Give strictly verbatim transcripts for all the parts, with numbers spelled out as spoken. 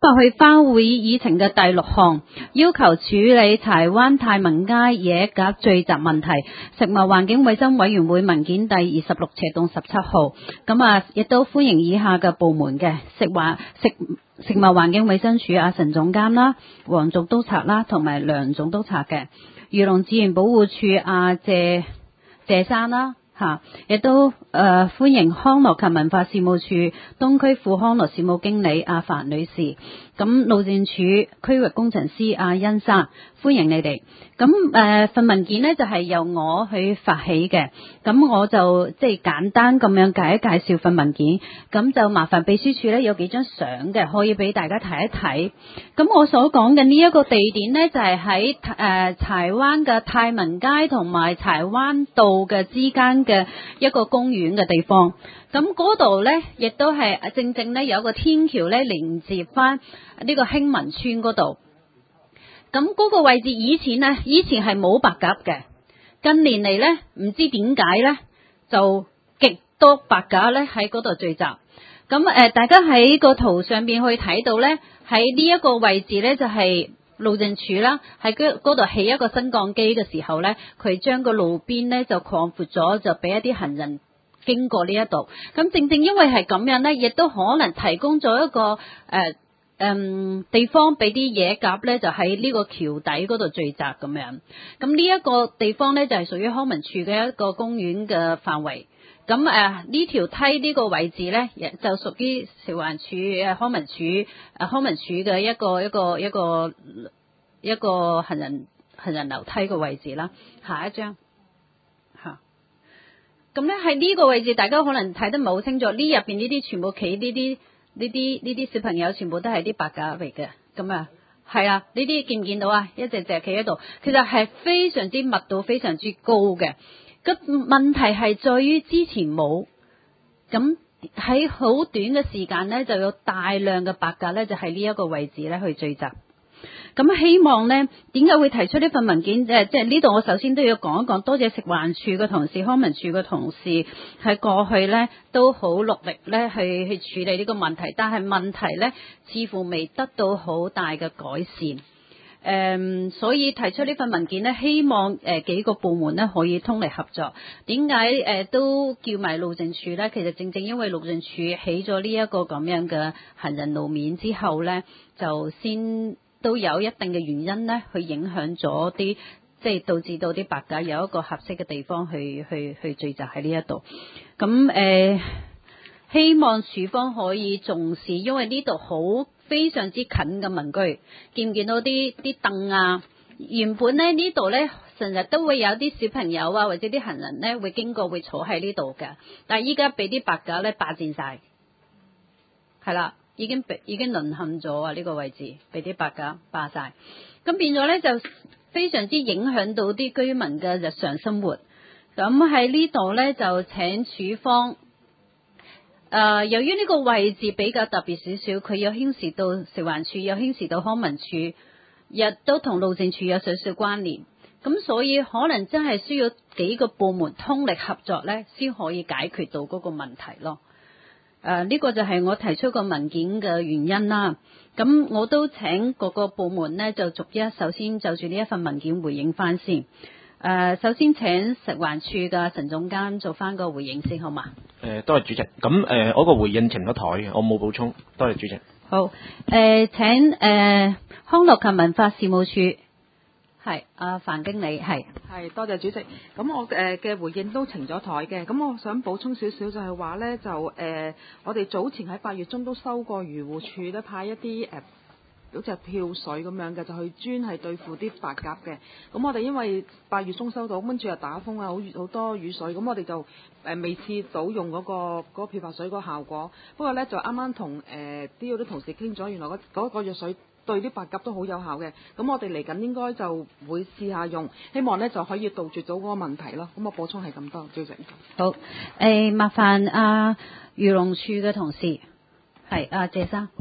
發去花會議程嘅第六項，要求處理柴灣太民街野鴿聚集問題。食物環境衛生委員會文件第二十六斜棟十七號。咁啊，亦都歡迎以下嘅部門嘅食環食食物環境衛生署阿陳總監啦、黃總督察啦，同埋梁總督察嘅。漁農自然保護署阿謝謝生啦。吓，亦都誒、呃、歡迎康樂及文化事務處東區副康樂事務經理阿范女士，咁路政署區域工程師阿甄生，歡迎你哋。咁誒份文件呢就係、是、由我去發起嘅，咁我就即係簡單咁樣介一介紹份文件，咁就麻煩秘書處呢有幾張相嘅，可以俾大家睇一睇。咁我所講嘅呢一個地點呢，就係喺誒柴灣嘅太民街同埋柴灣道嘅之間嘅一個公園嘅地方。咁嗰度呢，亦都係正正呢有個天橋呢連接翻呢個興民村嗰度。咁嗰個位置以前呢，以前係冇白鴿嘅，近年嚟呢，唔知點解呢，就極多白鴿呢喺嗰度聚集。咁誒、呃，大家喺個圖上邊可以睇到呢，喺呢一個位置呢，就係、是、路政署啦，喺嗰度起一個升降機嘅時候呢，佢將個路邊呢就擴闊咗，就俾一啲行人經過呢一度。咁正正因為係咁樣呢，亦都可能提供咗一個誒。呃嗯，地方俾啲野鴿咧，就喺呢個橋底嗰度聚集咁樣。咁呢一個地方咧，就係屬於康文署嘅一個公園嘅範圍。咁誒呢條梯呢個位置咧，就屬於食環署誒康文署誒康文署嘅一個一個一個一個行人行人樓梯嘅位置啦。下一張嚇。咁咧喺呢個位置，大家可能睇得唔係好清楚。呢入邊呢啲全部企呢啲。呢啲呢啲小朋友全部都係啲白鴿嚟嘅，咁啊，係啊，呢啲見唔見到啊？一隻隻企喺度，其實係非常之密度非常之高嘅。個問題係在於之前冇，咁喺好短嘅時間呢，就有大量嘅白鴿呢，就喺呢一個位置呢去聚集。咁希望呢，點解會提出呢份文件？即係即係呢度，我首先都要講一講，多謝食環署嘅同事、康文署嘅同事喺過去呢都好努力呢去去處理呢個問題，但係問題呢似乎未得到好大嘅改善。誒、嗯，所以提出呢份文件呢，希望誒、呃、幾個部門呢可以通力合作。點解誒都叫埋路政署呢？其實正正因為路政署起咗呢一個咁樣嘅行人路面之後呢，就先都有一定嘅原因呢，去影響咗啲，即係導致到啲白鴿有一個合適嘅地方去去去聚集喺呢一度。咁誒、呃，希望署方可以重視，因為呢度好非常之近嘅民居，見唔見到啲啲凳啊？原本咧呢度呢，成日都會有啲小朋友啊，或者啲行人呢會經過會坐喺呢度嘅，但係依家俾啲白鴿呢霸佔晒，係啦。已經被已經淪陷咗啊！呢個位置被啲白鴿霸晒，咁變咗呢，就非常之影響到啲居民嘅日常生活。咁喺呢度呢，就請署方，誒、呃，由於呢個位置比較特別少少，佢有牽涉到食環署，有牽涉到康文署，亦都同路政署有少少關聯。咁所以可能真係需要幾個部門通力合作呢，先可以解決到嗰個問題咯。誒、呃，呢、這個就係我提出個文件嘅原因啦。咁我都請各個部門呢，就逐一首先就住呢一份文件回應翻先。誒、呃，首先請食環署嘅陳總監做翻個回應先，好嘛？ 誒、呃，多謝主席。咁誒、呃，我個回應呈咗台嘅，我冇補充。多謝主席。 好。誒、呃，請誒、呃、康樂及文化事務處。係，阿范經理係。 係，多謝主席。咁我誒嘅回應都呈咗台嘅。咁我想補充少少就係話咧，就誒、呃、我哋早前喺八月中都收過漁護署咧派一啲誒好似係漂水咁樣嘅，就去專係對付啲白鴿嘅。咁我哋因為八月中收到，跟住又打風啊，好好多雨水，咁我哋就誒未試到用嗰、嗰個嗰、嗰個漂白水嗰個效果。不過咧就啱啱同誒啲嗰啲同事傾咗，原來嗰嗰個藥水對啲白鴿都好有效嘅，咁我哋嚟緊應該就會試下用，希望咧就可以杜絕到嗰個問題咯。咁我補充係咁多，主席。 好，誒、呃、麻煩阿漁農處嘅同事，係阿謝生。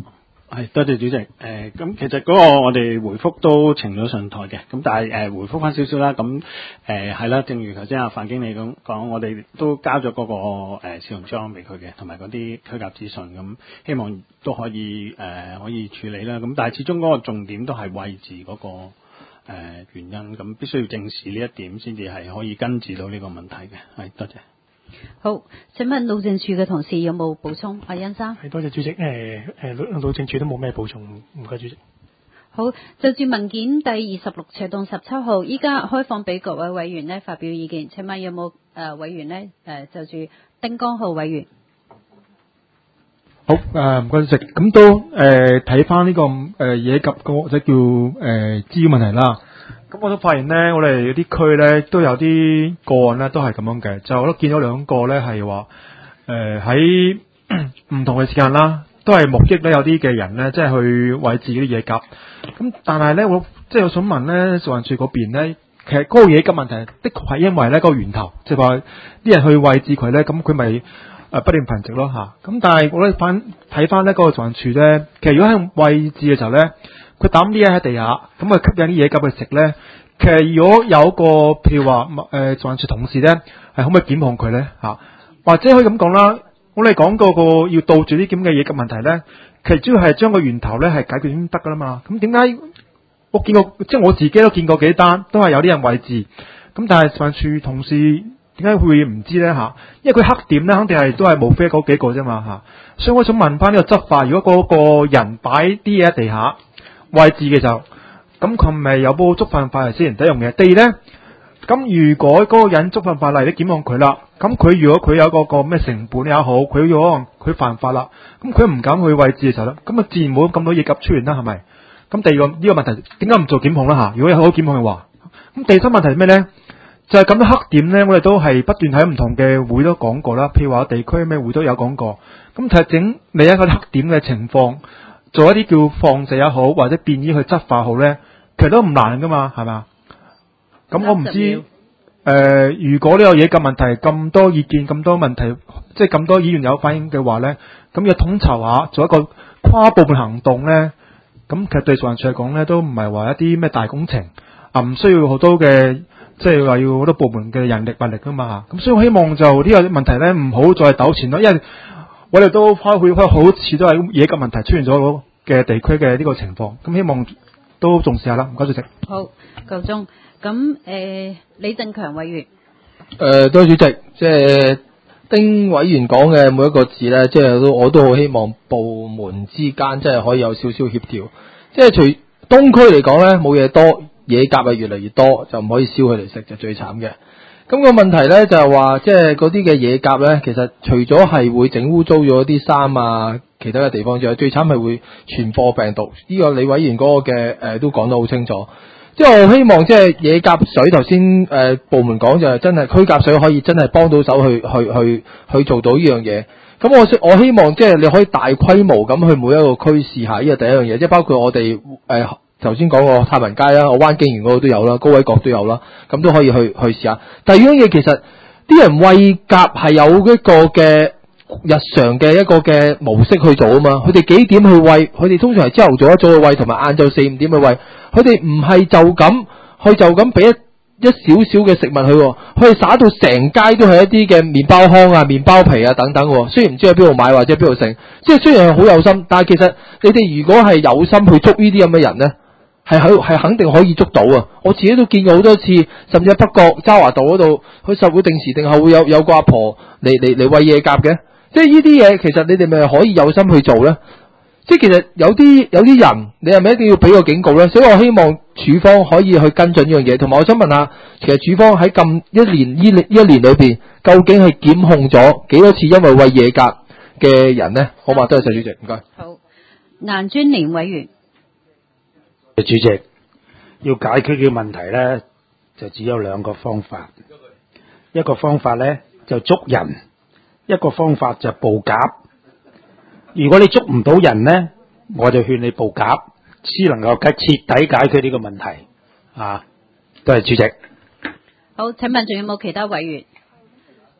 係多謝主席。誒、呃，咁其實嗰個我哋回覆都呈咗上台嘅，咁但係誒、呃、回覆翻少少啦。咁誒係啦，正如頭先阿范經理咁講，我哋都交咗嗰、那個誒試用裝俾佢嘅，同埋嗰啲虛假資訊，咁希望都可以誒、呃、可以處理啦。咁但係始終嗰個重點都係位置嗰、那個誒、呃、原因，咁必須要正視呢一點，先至係可以根治到呢個問題嘅。係多謝。 好，請問路政署嘅同事有冇補充？阿殷生。 係多謝主席。誒誒，路政署都冇咩補充，唔該主席。 好，就住文件第二十六斜棟十七號，依家開放俾各位委員呢發表意見。請問有冇誒、呃、委員呢？誒、呃、就住丁江浩委員。 好誒，唔該主席。咁都誒睇翻呢個誒野鴿個或者叫誒滋擾問題啦。咁我都發現咧，我哋有啲區咧都有啲個案咧都係咁樣嘅，就我都見到兩個咧係話誒喺唔同嘅時間啦，都係目擊咧有啲嘅人咧，即係去餵飼嗰啲野鴿。咁但係咧，我即係我想問咧，食環署嗰邊咧，其實嗰個野鴿問題的確係因為咧嗰個源頭，即係話啲人去餵飼佢咧，咁佢咪誒不斷繁殖咯嚇。咁但係我哋翻睇翻咧嗰個食環署咧，其實如果喺餵飼嘅時候咧，佢抌啲嘢喺地下，咁啊吸引啲野鴿去食咧。其實如果有個譬如話誒食環署同事咧，係可唔可以檢控佢咧嚇？或者可以咁講啦，我哋講過個要杜絕啲咁嘅野鴿問題咧，其實主要係將個源頭咧係解決先得噶啦嘛。咁點解我見過即係我自己都見過幾單，都係有啲人餵飼，咁但係食環署同事點解會唔知咧嚇？因為佢黑點咧，肯定係都係無非嗰幾個啫嘛嚇。所以我想問翻呢個執法，如果嗰個人擺啲嘢喺地下餵飼嘅時候，咁佢咪有冇觸犯法例先？第一樣嘢，第二咧，咁如果嗰個人觸犯法例，你檢控佢啦，咁佢如果佢有個個咩成本也好，佢可能佢犯法啦，咁佢唔敢去餵飼嘅時候咧，咁啊自然冇咁多野鴿出現啦，係咪？咁第二個呢、這個問題，點解唔做檢控啦嚇？如果有好檢控嘅話，咁第三問題係咩咧？就係咁多黑點咧，我哋都係不斷喺唔同嘅會都講過啦，譬如話地區咩會都有講過，咁其實整你一個黑點嘅情況。做一啲叫放射也好，或者便衣去執法好咧，其實都唔難噶嘛，係咪？咁我唔知誒、呃，如果呢個野鴿問題咁多意見、咁多問題，即係咁多議員有反映嘅話咧，咁要統籌下，做一個跨部門行動咧，咁其實對食環署嚟講咧，都唔係話一啲咩大工程啊，唔需要好多嘅，即係話要好多部門嘅人力物力噶嘛。咁所以我希望就呢個問題咧，唔好再糾纏咯，因為我哋都開會開好似都係野鴿問題出現咗嘅地區嘅呢個情況，咁希望都重視下啦。唔該主席。好， 夠鐘。咁誒，李振強委員。 誒，多謝主席。即係丁委員講嘅每一個字咧，即係都我都好希望部門之間即係可以有少少協調。即係除東區嚟講咧，冇嘢多，野鴿係越嚟越多，就唔可以燒佢嚟食，就最慘嘅。咁個問題咧就係話，即係嗰啲嘅野鴿咧，其實除咗係會整污糟咗啲衫啊，其他嘅地方之外，最慘係會傳播病毒。呢、這個李委員嗰個嘅誒、呃、都講得好清楚。即係我希望即係野鴿水頭先誒部門講就係真係驅鴿水可以真係幫到手去去去去做到呢樣嘢。咁我我希望即係你可以大規模咁去每一個區試下，呢個第一樣嘢，即係包括我哋誒。呃頭先講過太文街啦，我灣景園嗰度都有啦，高位角都有啦，咁都可以去去試下。第二樣嘢其實啲人餵鴿係有一個嘅日常嘅一個嘅模式去做啊嘛。佢哋幾點去餵？佢哋通常係朝頭早一早去餵，同埋晏晝四五點去餵。佢哋唔係就咁，佢就咁俾一一少少嘅食物佢，佢哋撒到成街都係一啲嘅麵包糠啊、麵包皮啊等等。雖然唔知喺邊度買或者邊度食，即係雖然係好有心，但係其實你哋如果係有心去捉呢啲咁嘅人咧，係喺係肯定可以捉到啊！我自己都見過好多次，甚至喺北角渣華道嗰度，佢實會定時定候會有有個阿婆嚟嚟嚟餵野鴿嘅。即係呢啲嘢，其實你哋咪可以有心去做咧。即係其實有啲有啲人，你係咪一定要俾個警告咧？所以我希望署方可以去跟進呢樣嘢。同埋我想問下，其實署方喺咁一年呢呢一年裏邊，究竟係檢控咗幾多次因為餵野鴿嘅人咧？好嘛，多謝主席，唔該。 好，顏專連委員。 主席，要解決嘅問題咧，就只有兩個方法。一個方法咧就捉人，一個方法就捕鴿。如果你捉唔到人咧，我就勸你捕鴿，先能夠徹底解決呢個問題。啊，多謝主席。 好，請問仲有冇其他委員？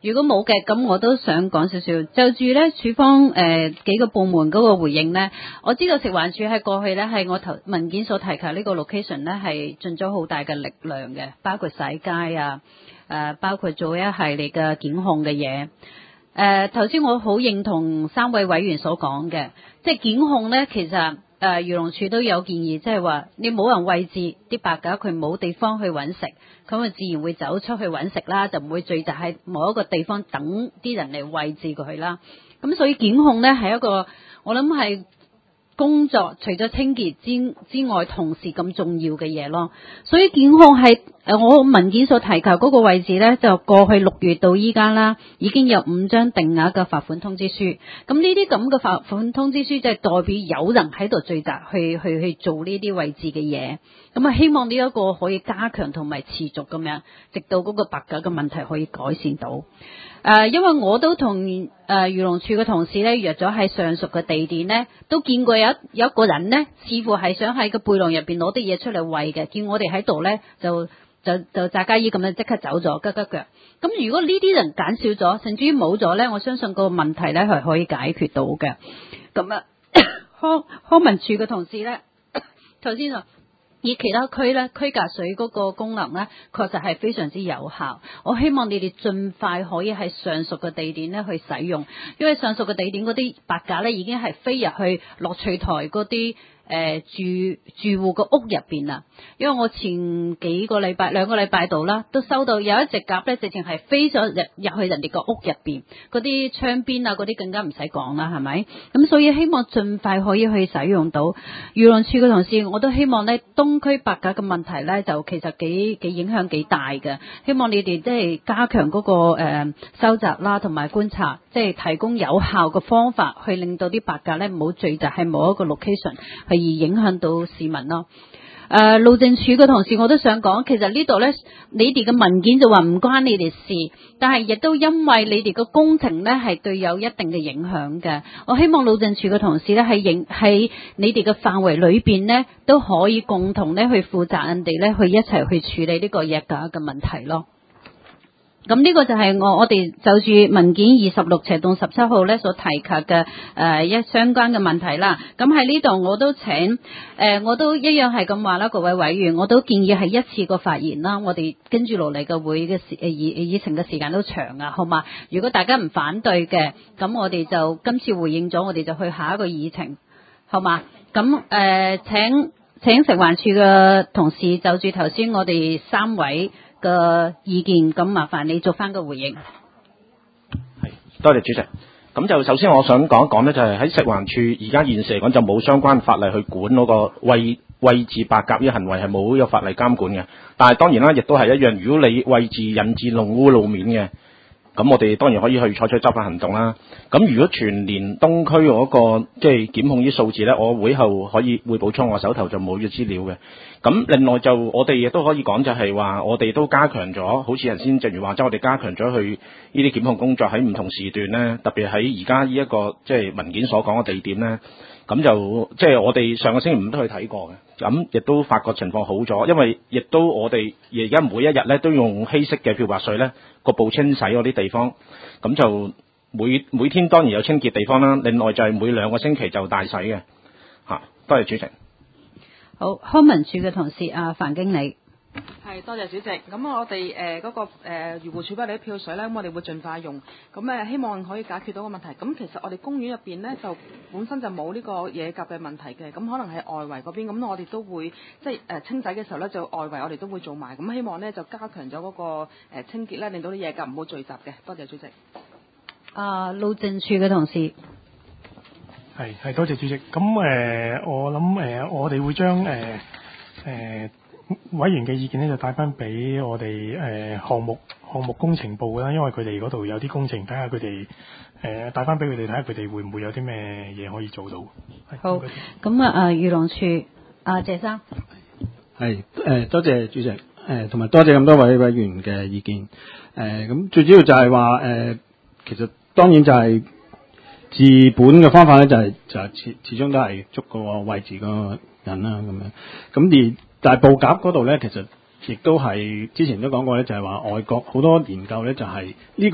如果冇嘅，咁我都想講少少。就住咧署方誒、呃、幾個部門嗰個回應咧，我知道食環署喺過去咧係我頭文件所提及呢個 location 咧係盡咗好大嘅力量嘅，包括洗街啊，誒、呃、包括做一系列嘅檢控嘅嘢。誒頭先我好認同三位委員所講嘅，即係檢控咧，其實誒、呃、漁農署都有建議，即係話你冇人餵飼啲白鴿，佢冇地方去揾食，咁啊自然會走出去揾食啦，就唔會聚集喺某一個地方等啲人嚟餵飼佢啦。咁所以檢控咧係一個我諗係工作，除咗清潔之之外，同時咁重要嘅嘢咯。所以檢控係誒我文件所提及嗰個位置咧，就過去六月到依家啦，已經有五張定額嘅罰款通知書。咁呢啲咁嘅罰款通知書，即係代表有人喺度聚集去去去做呢啲位置嘅嘢。咁啊，希望呢一個可以加強同埋持續咁樣，直到嗰個白鴿嘅問題可以改善到。誒、呃，因為我都同誒漁農署嘅同事咧約咗喺上述嘅地點咧，都見過有一有一個人咧，似乎係想喺個背囊入邊攞啲嘢出嚟餵嘅，見我哋喺度咧就就就詐假意咁樣即刻走咗，吉吉腳。咁如果呢啲人減少咗，甚至於冇咗咧，我相信個問題咧係可以解決到嘅。咁啊，康康文署嘅同事咧，頭先就。以其他區咧驅隔水嗰個功能咧，確實係非常之有效。我希望你哋盡快可以喺上述嘅地點咧去使用，因為上述嘅地點嗰啲白鴿咧已經係飛入去樂趣台嗰啲誒住住戶個屋入邊啦。因為我前幾個禮拜兩個禮拜度啦，都收到有一隻鴿咧，直情係飛咗入入去人哋個屋入邊，嗰啲窗邊啊嗰啲更加唔使講啦，係咪？咁所以希望盡快可以去使用到。漁農署嘅同事，我都希望咧東區白鴿嘅問題咧，就其實幾幾影響幾大嘅。希望你哋即係加強嗰、那個誒、呃、收集啦，同埋觀察，即係提供有效嘅方法，去令到啲白鴿咧唔好聚集喺某一個 location，係而影響到市民咯。誒、呃，路政署嘅同事我都想講，其實呢度咧，你哋嘅文件就話唔關你哋事，但係亦都因為你哋嘅工程咧係對有一定嘅影響嘅。我希望路政署嘅同事咧喺影喺你哋嘅範圍裏邊咧，都可以共同咧去負責任地咧去一齊去處理呢個野鴿嘅問題咯。咁呢個就係我我哋就住文件二十六斜洞十七號咧所提及嘅誒一相關嘅問題啦。咁喺呢度我都請誒、呃、我都一樣係咁話啦，各位委員，我都建議係一次過發言啦。我哋跟住落嚟嘅會嘅時誒議議程嘅時間都長啊，好嘛？如果大家唔反對嘅，咁我哋就今次回應咗，我哋就去下一個議程，好嘛？咁誒、呃、請請食環署嘅同事就住頭先我哋三位嘅意見，咁麻煩你做翻個回應。 係，多謝主席。咁就首先我想講一講咧，就係喺食環署而家現時嚟講就冇相關法例去管嗰個餵餵飼白鴿呢個行為，係冇有法例監管嘅。但係當然啦，亦都係一樣，如果你餵飼引致弄污路面嘅，咁我哋當然可以去採取執法行動啦。咁如果全年東區嗰、那個即係檢控啲數字咧，我會後可以會補充，我手頭就冇嘅資料嘅。咁另外就我哋亦都可以講就係話，我哋都加強咗，好似頭先正如話，即係我哋加強咗去呢啲檢控工作喺唔同時段咧，特別喺而家呢一個即係文件所講嘅地點咧，咁就即係我哋上個星期五都去睇過嘅，咁亦都發覺情況好咗，因為亦都我哋而家每一日咧都用稀釋嘅漂白水咧局部清洗嗰啲地方，咁就每每天當然有清潔地方啦，另外就係每兩個星期就大洗嘅嚇。多謝主席。 好，康文署嘅同事啊，范經理。 係，多謝主席。咁我哋誒嗰個誒漁護署俾你啲漂水咧，咁我哋會盡快用。咁誒希望可以解決到個問題。咁其實我哋公園入邊咧就本身就冇呢個野鴿嘅問題嘅。咁可能喺外圍嗰邊，咁我哋都會即係誒清洗嘅時候咧，就外圍我哋都會做埋。咁希望咧就加強咗嗰個誒清潔咧，令到啲野鴿唔好聚集嘅。多謝主席。 啊，路政署嘅同事。 係係，多謝主席。咁誒、呃，我諗誒、呃，我哋會將誒誒委員嘅意見咧，就帶翻俾我哋誒項目項目工程部啦，因為佢哋嗰度有啲工程，睇下佢哋誒帶翻俾佢哋睇下，佢哋會唔會有啲咩嘢可以做到。 好，咁啊，啊漁農署啊，謝生。 係誒、呃，多謝主席誒，同埋多謝咁多位委員嘅意見。誒、呃，咁最主要就係話誒，其實當然就係、是。治本嘅方法咧就係、是、就係、是、始始終都係捉個位置個人啦咁樣，咁而但係捕鴿嗰度咧，其實亦都係之前都講過咧，就係話外國好多研究咧就係呢個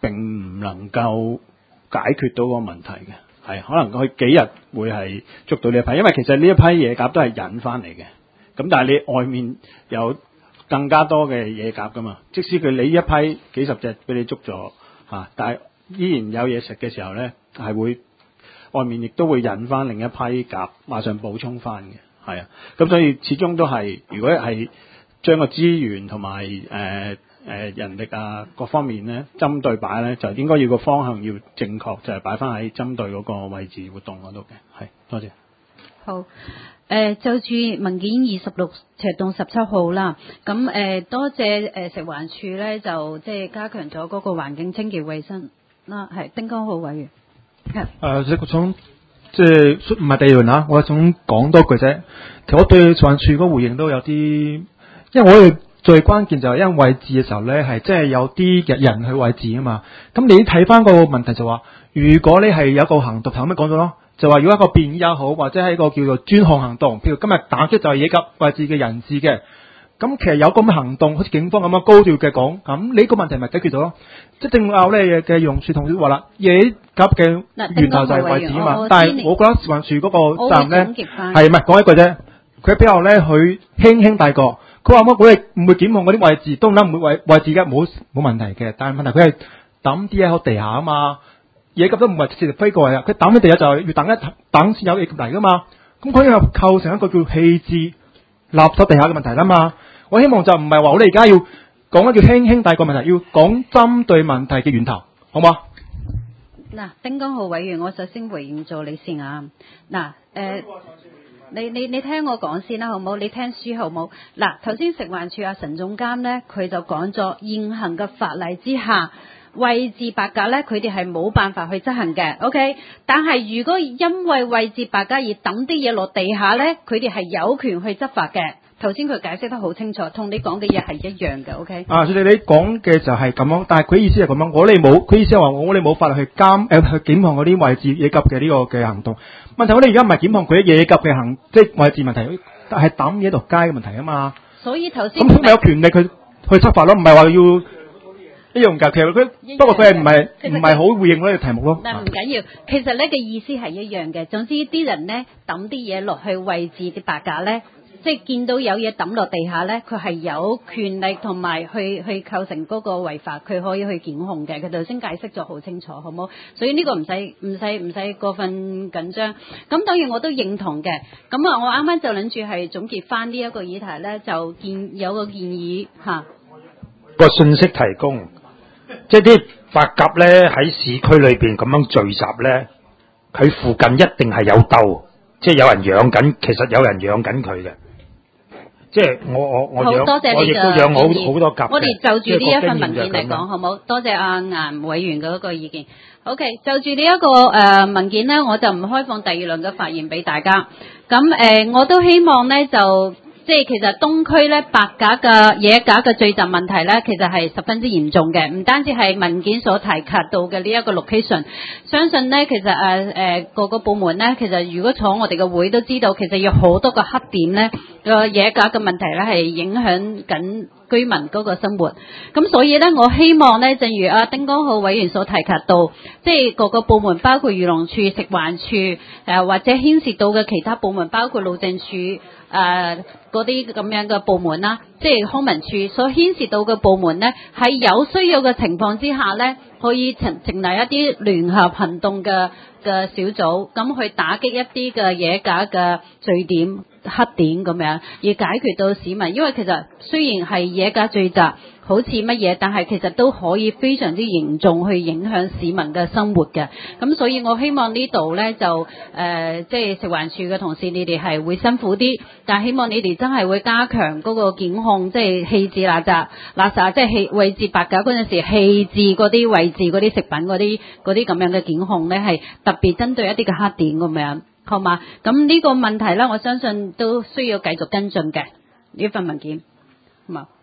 並唔能夠解決到個問題嘅，係可能佢幾日會係捉到呢一批，因為其實呢一批野鴿都係引翻嚟嘅，咁但係你外面有更加多嘅野鴿噶嘛，即使佢你一批幾十隻俾你捉咗嚇，但係依然有嘢食嘅時候咧，係會外面亦都會引翻另一批鴿，馬上補充翻嘅，係啊，咁所以始終都係如果係將個資源同埋誒誒人力啊各方面咧針對擺咧，就應該要個方向要正確，就係擺翻喺針對嗰個位置活動嗰度嘅，係多謝。 好，誒、呃、就住文件二十六赤洞十七號啦，咁誒、呃、多謝誒、呃、食環署咧，就即係加強咗嗰個環境清潔衛生啦，係丁江浩委員。係誒，即係想即係唔係地盤啊，我想講多句啫。其實我對食環署嗰個回應都有啲，因為我哋最關鍵就係因為位置嘅時候咧，係即係有啲人去位置啊嘛。咁你睇翻個問題就話，如果你係有一個行動，頭先講咗咯。就話如果一個便衣也好，或者係一個叫做專項行動，譬如今日打擊就係野鴿位置嘅人士嘅，咁其實有咁嘅行動，好似警方咁樣高調嘅講，咁呢個問題咪解決咗咯？即係正拗咧嘅用處同事話啦，野鴿嘅源頭就係位置啊嘛，但係我覺得食環署嗰個責任咧係唔係講一句啫？佢比較咧佢輕輕帶過，佢話乜我哋唔會檢控嗰啲位置，當然唔會位位置嘅冇冇問題嘅，但係問題佢係抌啲嘢喺地下啊嘛。野鴿都唔係直接飛過嚟啊！佢抌喺地下就係要等一等先有野鴿嚟噶嘛。咁佢又構成一個叫棄置垃圾地下嘅問題啦嘛。我希望就唔係話我哋而家要講一叫輕輕帶過問題，要講針對問題嘅源頭，好嘛？ 嗱，丁江浩委員，我首先回應咗你先啊。嗱，誒，你你你聽我講先啦，好冇？你聽書好冇？嗱，頭先食環署阿陳總監咧，佢就講咗現行嘅法例之下。位置白鴿咧，佢哋係冇辦法去執行嘅 ，OK。但係如果因為位置白鴿而抌啲嘢落地下咧，佢哋係有權去執法嘅。頭先佢解釋得好清楚，同你講嘅嘢係一樣嘅 ，OK。啊， 所以你講嘅就係咁樣，但係佢意思係咁樣，我哋冇，佢意思係話我哋冇法律去監誒、呃、去檢控嗰啲位置野鴿嘅呢個嘅行動。問題我哋而家唔係檢控佢啲野鴿嘅行，即係位置問題，係抌嘢落街嘅問題啊嘛。 所以頭先咁佢咪有權力去去執法咯，唔係話要。一樣㗎，其實佢不過佢係唔係唔係好回應呢個題目咯。 但唔緊要，其實呢個意思係一樣嘅。總之啲人咧抌啲嘢落去位置啲白鴿咧，即係見到有嘢抌落地下咧，佢係有權力同埋去去構成嗰個違法，佢可以去檢控嘅。佢頭先解釋咗好清楚，好冇？所以呢個唔使唔使唔使過分緊張。咁當然我都認同嘅。咁啊，我啱啱就諗住係總結翻呢一個議題咧，就建有個建議嚇。 個信息提供。即係啲白鴿咧喺市區裏邊咁樣聚集咧，佢附近一定係有竇，即係有人養緊，其實有人養緊佢嘅。即係我我我養，我亦都養好好多鴿。 我哋就住呢一份文件嚟講，好冇？多謝阿顏委員嗰個意見。OK，就住呢一個誒、呃、文件咧，我就唔開放第二輪嘅發言俾大家。咁誒、呃，我都希望咧就。即係其實東區咧白鴿嘅野鴿嘅聚集問題咧，其實係十分之嚴重嘅，唔單止係文件所提及到嘅呢一個 location， 相信咧其實誒誒各個部門咧，其實如果坐我哋嘅會都知道，其實有好多個黑點咧個野鴿嘅問題咧係影響緊居民嗰個生活。咁所以咧，我希望咧，正如阿丁江浩委員所提及到，即係各個部門，包括漁農處、食環署誒、呃，或者牽涉到嘅其他部門，包括路政署。誒嗰啲咁樣嘅部門啦，即係康文署所牽涉到嘅部門呢，喺有需要嘅情況之下呢，可以成成立一啲聯合行動嘅嘅小組，咁去打擊一啲嘅野鴿嘅聚點、黑點咁樣，而解決到市民。因為其實雖然係野鴿聚集，好似乜嘢，但係其實都可以非常之嚴重去影響市民嘅生活嘅。咁所以我希望呢度呢，就誒、呃，即係食環署嘅同事，你哋係會辛苦啲，但係希望你哋真係會加強嗰個檢控，即係棄置垃圾、垃圾，即係棄位置白鴿嗰陣時棄置嗰啲位置嗰啲食品嗰啲嗰啲咁樣嘅檢控呢，係特別針對一啲嘅黑點咁樣，好嘛？咁呢個問題呢，我相信都需要繼續跟進嘅呢份文件，好嘛？